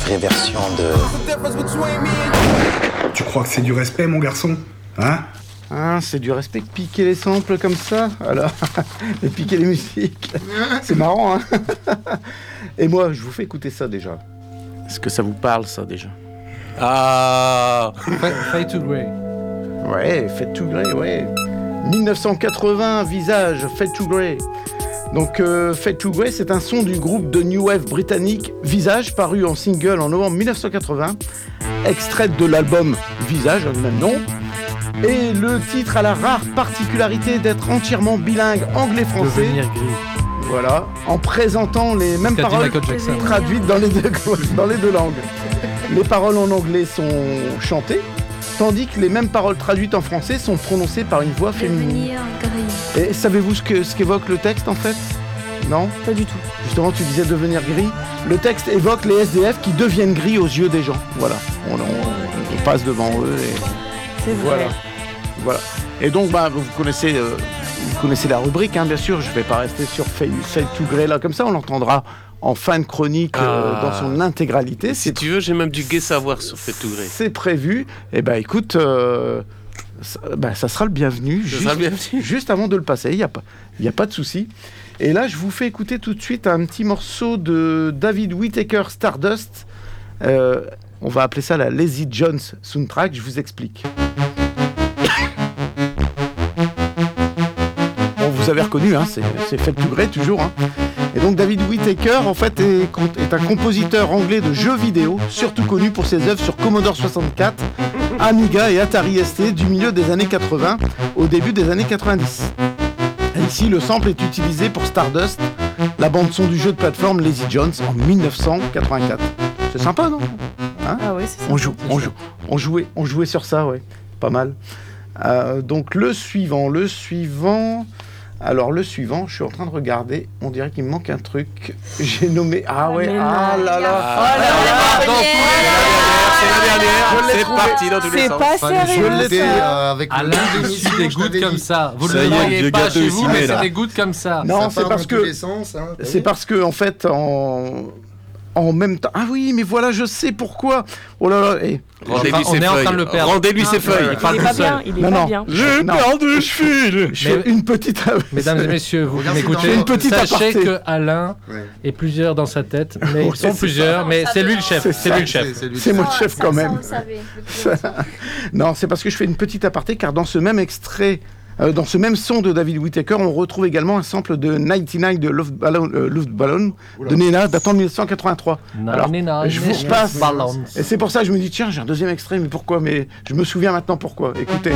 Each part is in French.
vraie version de... Tu crois que c'est du respect, mon garçon ? Hein ? Ah, c'est du respect de piquer les samples comme ça, alors, et piquer les musiques. C'est marrant, hein. Et moi, je vous fais écouter ça déjà. Est-ce que ça vous parle, ça, déjà ? Ah, Fade to Grey. Ouais, Fade to Grey, ouais. 1980, Visage, Fade to Grey. Donc, Fade to Grey, c'est un son du groupe de New Wave britannique Visage, paru en single en novembre 1980, extrait de l'album Visage, du même nom. Et le titre a la rare particularité d'être entièrement bilingue anglais-français. Devenir gris. Voilà, en présentant les mêmes paroles traduites dans les deux langues. Les paroles en anglais sont chantées, tandis que les mêmes paroles traduites en français sont prononcées par une voix féminine. Et savez-vous ce qu'évoque le texte en fait ? Non ? Pas du tout. Justement, tu disais devenir gris. Le texte évoque les SDF qui deviennent gris aux yeux des gens. Voilà, on passe devant eux et... C'est vrai. Voilà. Et donc, vous connaissez la rubrique, hein, bien sûr. Je ne vais pas rester sur Fade to Grey là comme ça. On l'entendra en fin de chronique dans son intégralité. Si tu veux, j'ai même du gai savoir sur Fade to Grey. C'est prévu. Et écoute, ça sera le bienvenu. Juste avant de le passer. Il n'y a pas de souci. Et là, je vous fais écouter tout de suite un petit morceau de David Whittaker, Stardust. On va appeler ça la Lazy Jones soundtrack. Je vous explique. Vous avez reconnu, hein, c'est Fade to Grey toujours. Hein. Et donc David Whittaker, en fait, est un compositeur anglais de jeux vidéo, surtout connu pour ses œuvres sur Commodore 64, Amiga et Atari ST du milieu des années 80 au début des années 90. Et ici, le sample est utilisé pour Stardust, la bande-son du jeu de plateforme Lazy Jones en 1984. C'est sympa, non ? Hein ? Ah ouais, c'est sympa. On jouait sur ça, ouais. Pas mal. Donc le suivant. Alors le suivant, je suis en train de regarder, on dirait qu'il me manque un truc. J'ai nommé... Ah ouais, ah là là. C'est la dernière, c'est parti dans tous les sens. C'est pas sérieux. Avec Alain, des gouttes comme ça. Vous ne le voyez pas chez vous, mais c'est des gouttes comme ça. Non, c'est parce que... C'est parce que, en fait, en même temps... Ah oui, mais voilà, je sais pourquoi. Oh là là, Rendez-lui ses feuilles. En train de le perdre. Rendez-lui ses feuilles. Il est pas bien, il est pas bien. J'ai perdu le fil. Je fais une petite... Mesdames et messieurs, vous m'écoutez, sachez que Alain est plusieurs dans sa tête, mais ils sont plusieurs, mais c'est lui le chef. C'est lui le chef. C'est moi le chef quand même. Ça, on le savait. Non, c'est parce que je fais une petite aparté, car dans ce même extrait... dans ce même son de David Whittaker, on retrouve également un sample de 99 de Luftballon de Nena datant de 1983. Alors, je vous repasse. Et c'est pour ça que je me dis, tiens, j'ai un deuxième extrait, mais pourquoi ? Mais je me souviens maintenant pourquoi. Écoutez.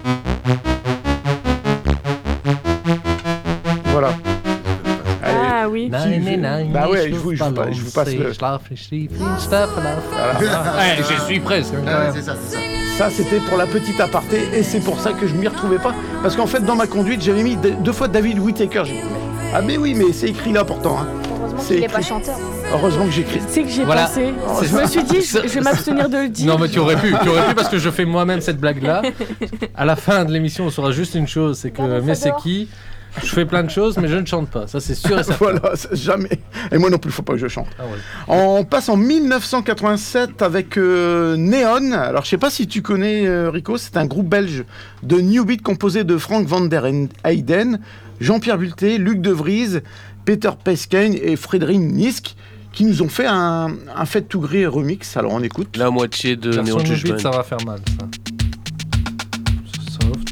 Voilà. Ah oui. Bah ouais, je vous passe le... Je suis presque. C'est ça. Ça, c'était pour la petite aparté, et c'est pour ça que je m'y retrouvais pas. Parce qu'en fait, dans ma conduite, j'avais mis 2 fois David Whittaker. J'ai dit, ah mais oui, mais c'est écrit là pourtant. Hein. Heureusement qu'il n'est pas chanteur. Heureusement que j'écris. C'est que j'ai pensé. Je me suis dit, je vais m'abstenir de le dire. Non, mais tu aurais pu parce que je fais moi-même cette blague-là. À la fin de l'émission, on saura juste une chose, c'est que mais c'est qui ? Je fais plein de choses, mais je ne chante pas. Ça, c'est sûr et certain. Voilà, jamais. Et moi non plus, il ne faut pas que je chante. Ah ouais. On passe en 1987 avec Neon. Alors, je ne sais pas si tu connais, Rico, c'est un groupe belge de New Beat composé de Frank van der Heyden, Jean-Pierre Bulté, Luc De Vries, Peter Pesquin et Frédéric Nisk, qui nous ont fait un Fade to Grey remix. Alors, on écoute. La moitié de Neon Judgment. Ça va faire mal, ça. Soft.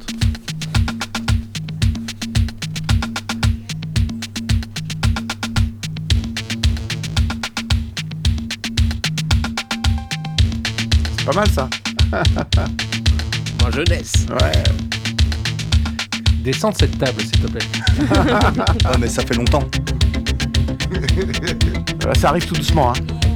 Pas mal ça. Ma jeunesse. Ouais. Descends de cette table, s'il te plaît. Ah, mais ça fait longtemps. Ça arrive tout doucement. Hein.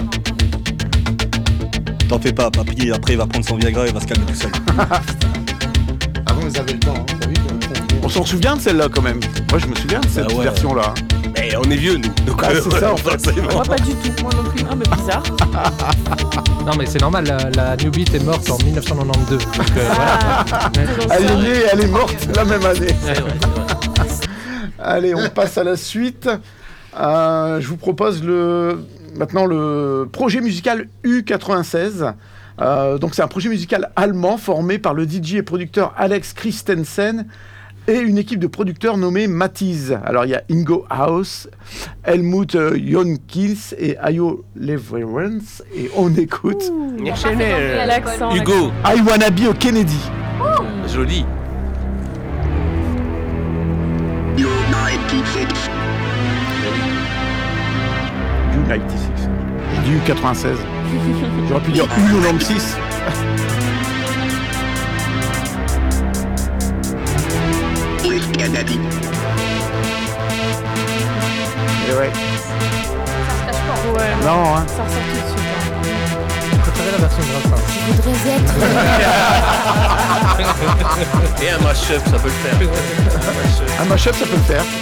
T'en fais pas, papy, après il va prendre son Viagra et il va se calmer tout seul. Avant ils avaient le temps, hein. T'as vu On s'en souvient de celle-là quand même. Moi je me souviens de cette version-là. Mais on est vieux nous. Donc c'est ça en fait. Moi pas du tout, moi non plus. Ah mais bizarre. Non mais c'est normal, la New Beat est morte en 1992. Donc voilà. Elle est née et elle est morte la même année. Allez, on passe à la suite. Je vous propose maintenant le projet musical U96. Donc c'est un projet musical allemand formé par le DJ et producteur Alex Christensen et une équipe de producteurs nommée Matisse. Alors il y a Ingo Haus, Helmut Jonkins et Ayo Leverance et on écoute L'accent. Hugo, I Wanna Be au Kennedy. joli. U96. J'ai dit U96. J'aurais pu dire U96. Et ouais. Ça se cache pas. Ouais, Non, hein. ça ressort tout de suite. Je préférais la version de Brassens. Je voudrais être. Et un mash-up, ça peut le faire. Un mashup, ça peut le faire.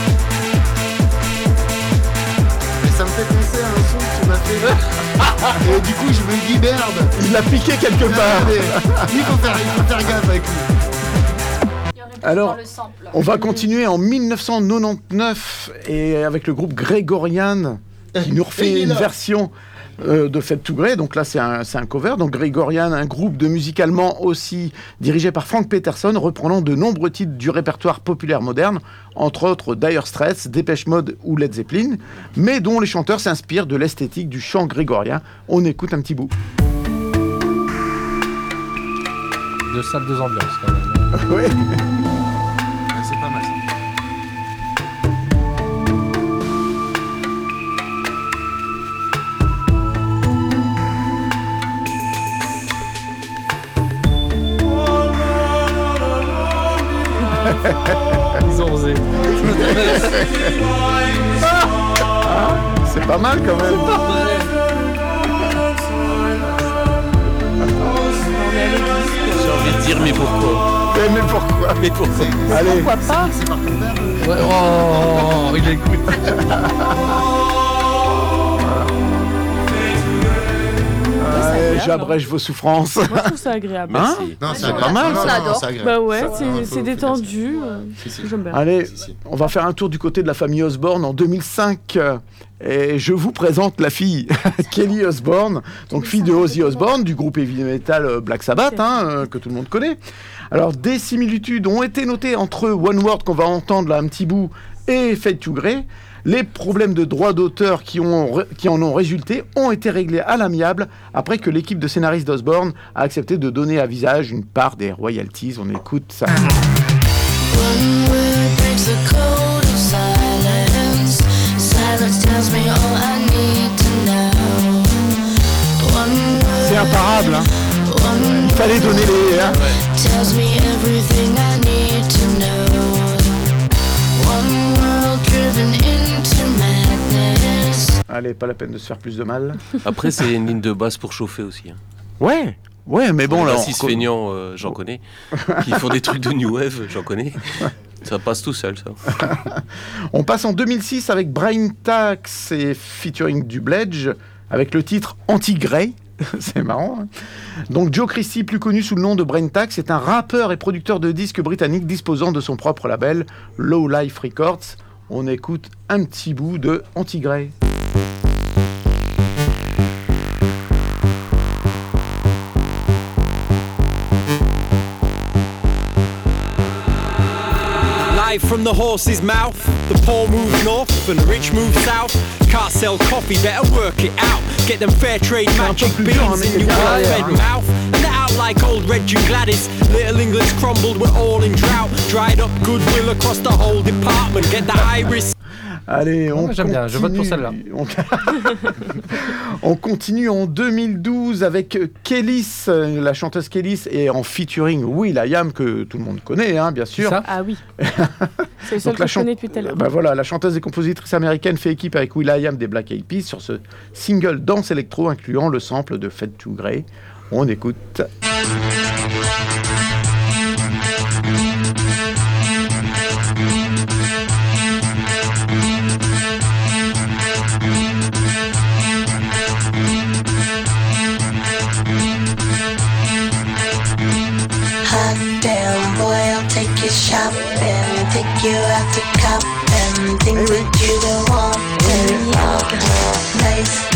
Mais ça me fait penser à un son que tu m'as fait. Et du coup, je me dis merde. Il l'a piqué quelque part. Il faut faire gaffe avec lui. Alors, Le sample. on va continuer en 1999 et avec le groupe Grégorian qui nous refait une version de Fade to Grey. Donc là, c'est un cover. Donc Grégorian, un groupe de musique allemand aussi dirigé par Frank Peterson, reprenant de nombreux titres du répertoire populaire moderne, entre autres Dire Straits, Depeche Mode ou Led Zeppelin, mais dont les chanteurs s'inspirent de l'esthétique du chant grégorien. On écoute un petit bout. Deux salles, deux ambiances quand même. Ouais. C'est pas mal ça. Ils ont osé. C'est pas mal quand même. J'ai envie de dire, mais pourquoi? Mais pourquoi? Mais pourquoi? Allez, Pourquoi pas? Ouais, oh, il écoute. allez, j'abrège vos souffrances. Moi, je trouve ça agréable. Hein? Non, c'est pas mal, Non, ça. non, J'adore. c'est agréable. Bah ouais, Ça, c'est faut détendu. Si, si. J'aime bien. Allez, Si, si. on va faire un tour du côté de la famille Osborne en 2005. Et je vous présente la fille Kelly Osbourne, donc fille de Ozzy Osbourne du groupe heavy metal Black Sabbath, que tout le monde connaît. Alors des similitudes ont été notées entre One Word qu'on va entendre là un petit bout et Fade to Grey. Les problèmes de droits d'auteur qui en ont résulté ont été réglés à l'amiable après que l'équipe de scénaristes d'Osbourne a accepté de donner à Visage une part des royalties. On écoute ça. One word breaks the code of silence. Silence tells me all I need to know. One word, C'est imparable, hein. one Il fallait donner les... hein. tells me everything I need to know. One world driven into madness. Allez, pas la peine de se faire plus de mal. Après, c'est une ligne de basse pour chauffer aussi. Hein. Ouais, mais bon, là... Les bassistes feignants, j'en connais. Qui font des trucs de new wave, j'en connais. Ça passe tout seul, ça. On passe en 2006 avec Brain Tax et featuring Dubledge avec le titre Anti-Grey. C'est marrant. Hein. Donc Joe Christie, plus connu sous le nom de Brain Tax, est un rappeur et producteur de disques britannique disposant de son propre label, Low Life Records. On écoute un petit bout de Anti-Grey. Live from the horse's mouth, the poor move north and the rich move south. Can't sell coffee, better work it out. Get them fair trade magic beans in your red mouth. And they're out like old Red June Gladys. Little England's crumbled, we're all in drought. Dried up goodwill across the whole department. Get the iris. Allez, on J'aime bien, je vote pour celle-là. On continue en 2012 avec Kélis, la chanteuse Kélis, et en featuring will.i.am, que tout le monde connaît, hein, bien sûr. Ça Ah oui. C'est le seul Donc, la que je connais depuis tout à l'heure. Bah voilà, la chanteuse et compositrice américaine fait équipe avec will.i.am des Black Eyed Peas sur ce single danse électro incluant le sample de Fade to Grey. On écoute. Hot damn boy, I'll take you shopping. Take you out to Coppin'. Things that you don't want in love. Nice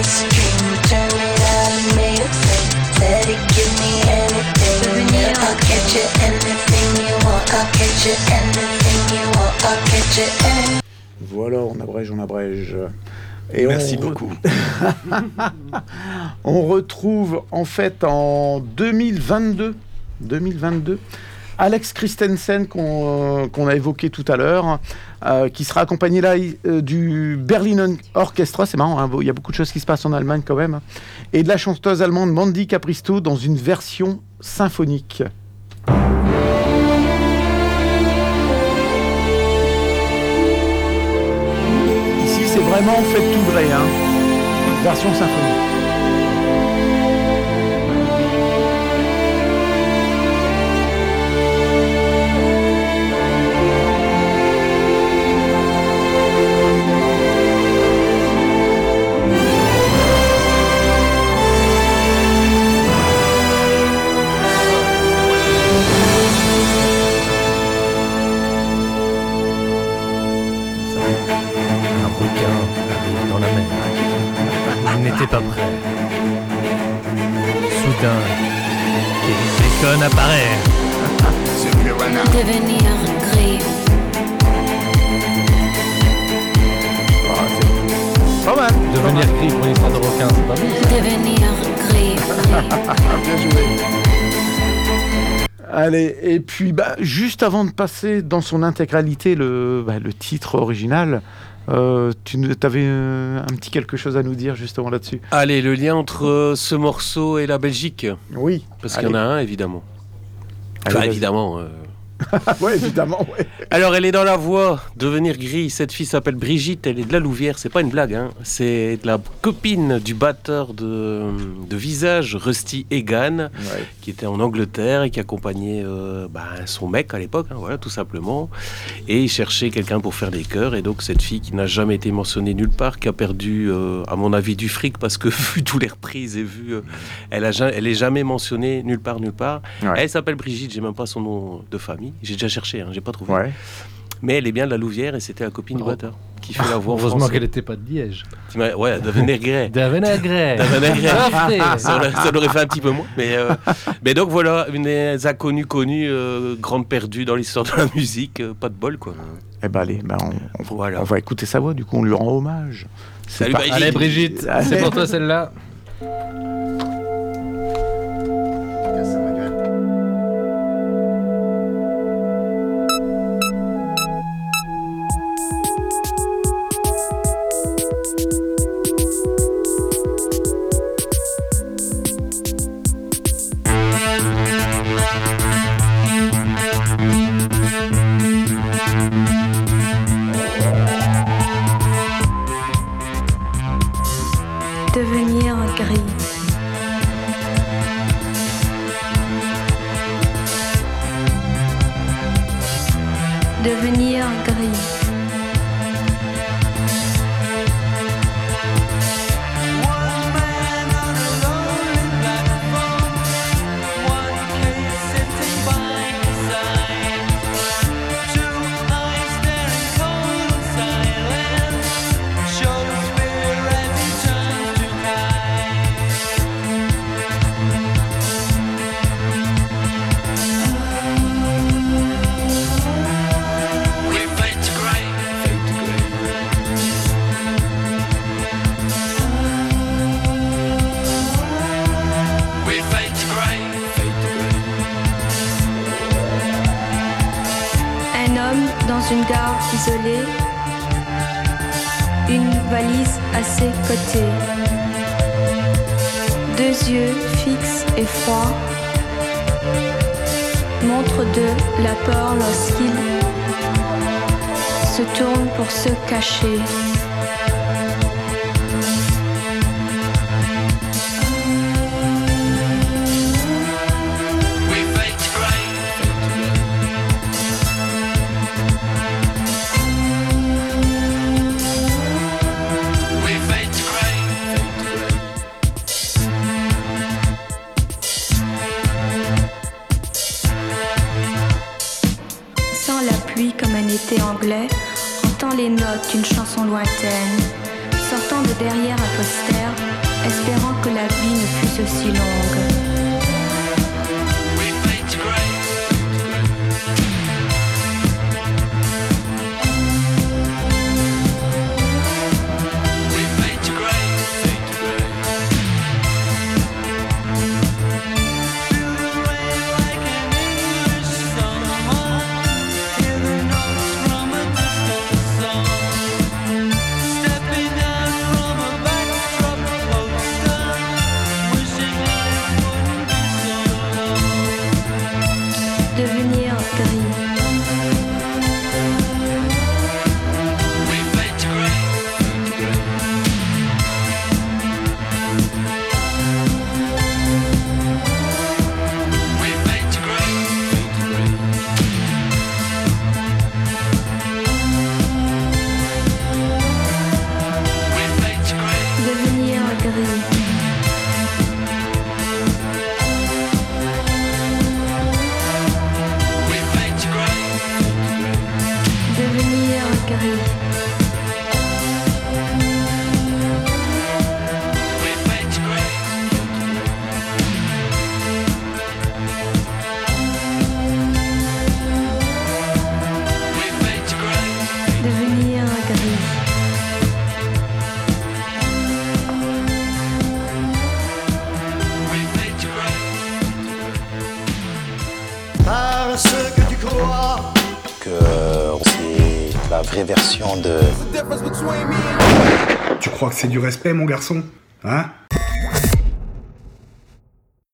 just a dream. Turn it out and made it plain. Let it give me anything. Yeah, I'll get you anything you want. I'll get you anything you want. I'll get you anything. Voilà, on abrège. Et merci beaucoup. On retrouve en fait en 2022, Alex Christensen qu'on a évoqué tout à l'heure, qui sera accompagné là du Berlin Orchestra, c'est marrant, hein, il y a beaucoup de choses qui se passent en Allemagne quand même, et de la chanteuse allemande Mandy Capristo dans une version symphonique. Ici c'est vraiment fait tout gré, hein, version symphonique. N'était pas prêt. Soudain, Kevin Bacon apparaît. Devenir gris. Pas mal. Devenir gris pour l'histoire de requin, c'est pas mal. Devenir gris. Bien joué. Allez, et puis juste avant de passer dans son intégralité le titre original, tu avais un petit quelque chose à nous dire justement là-dessus. Allez, le lien entre ce morceau et la Belgique. Oui. Parce qu'il y en a un, évidemment. Allez, Enfin, évidemment. Ouais, évidemment, ouais. Alors, elle est dans la voie, devenir gris. Cette fille s'appelle Brigitte, elle est de la Louvière, c'est pas une blague, hein. C'est la copine du batteur de Visage, Rusty Egan, qui était en Angleterre et qui accompagnait son mec à l'époque, hein, voilà, tout simplement. Et il cherchait quelqu'un pour faire des chœurs. Et donc, cette fille qui n'a jamais été mentionnée nulle part, qui a perdu, à mon avis, du fric, parce que vu toutes les reprises et vu, elle est jamais mentionnée nulle part. Ouais. Elle s'appelle Brigitte, j'ai même pas son nom de famille. J'ai déjà cherché, hein, j'ai pas trouvé. Ouais. Mais elle est bien de la Louvière et c'était la copine du batteur qui fait la voix. Heureusement qu'elle n'était pas de Liège. Ouais, devenir grès. Ça l'aurait fait un petit peu moins. Mais donc voilà, une des inconnues connues, grande perdue dans l'histoire de la musique, pas de bol quoi. Eh ben allez, on va écouter sa voix, du coup on lui rend hommage. Salut Brigitte. Allez Brigitte, c'est pour toi celle-là. Devenir gris. Devenir gris. Une gare isolée, une valise à ses côtés, deux yeux fixes et froids, montrent de la peur lorsqu'il se tourne pour se cacher. Anglais, entend les notes d'une chanson lointaine, sortant de derrière un poster, espérant que la vie ne fût aussi longue. Tu crois que c'est du respect, mon garçon? Hein?